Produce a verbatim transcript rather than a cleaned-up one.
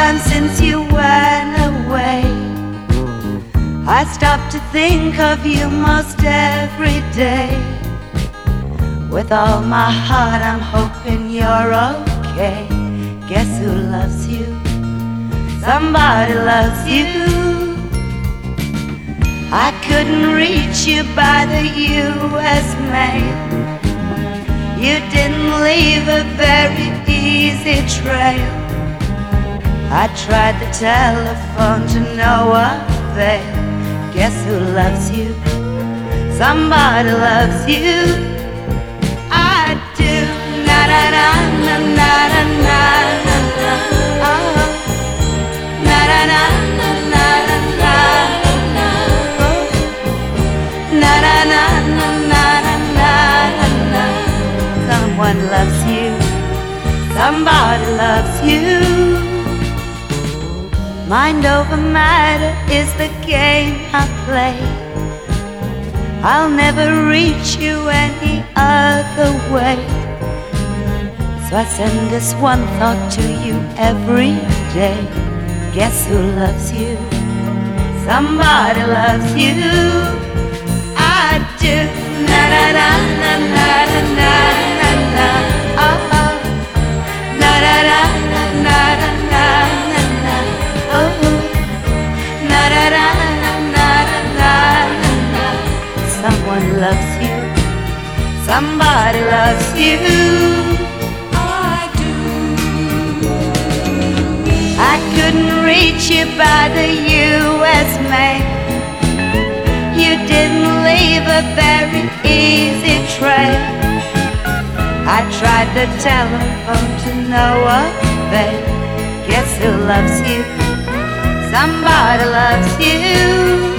time since you went away. I stop to think of you most every day. With all my heart I'm hoping you're okay. Guess who loves you? Somebody loves you. I couldn't reach you by the U S mail. You didn't leave a very easy trail. I tried the telephone to no avail. Guess who loves you? Somebody loves you. I do. Na na na na na na na na. Oh. Na na na na na na na na. Oh. Na na na na na na na na. Someone loves you. Somebody loves you. Mind over matter is the game I play. I'll never reach you any other way. So I send this one thought to you every day. Guess who loves you? Somebody loves you. I do. Na na na na na na na na na. Oh oh. Na na na na na na na na na. Oh. Na na na na na na na na. Someone loves you. Somebody loves you. I do. I couldn't reach you by the U S mail. You didn't leave a very easy trail. I tried the telephone to no avail. Guess who loves you? Somebody loves you.